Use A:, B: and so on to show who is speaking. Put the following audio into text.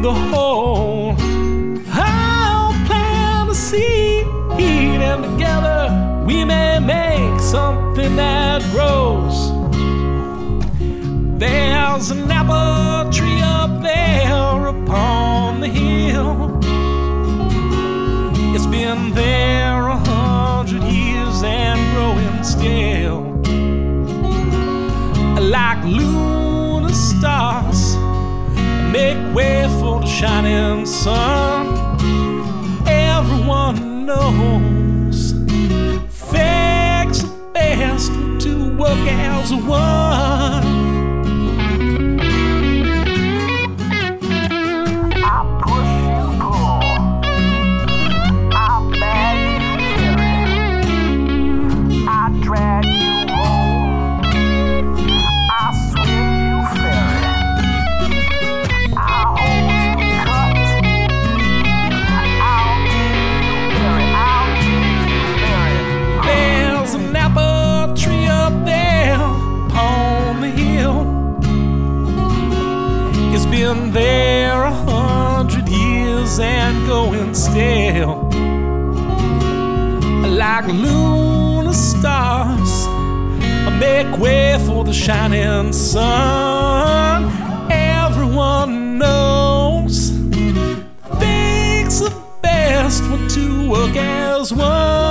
A: the whole. I'll plant a seed, and together we may make something that grows. There's an apple tree up there upon the hill. It's been there 100 years and growing still. Like lunar stars, make way for the shining sun. Everyone knows facts are best to work as one. It's been there 100 years and going still. Like lunar stars, make way for the shining sun. Everyone knows things are best when two work as one.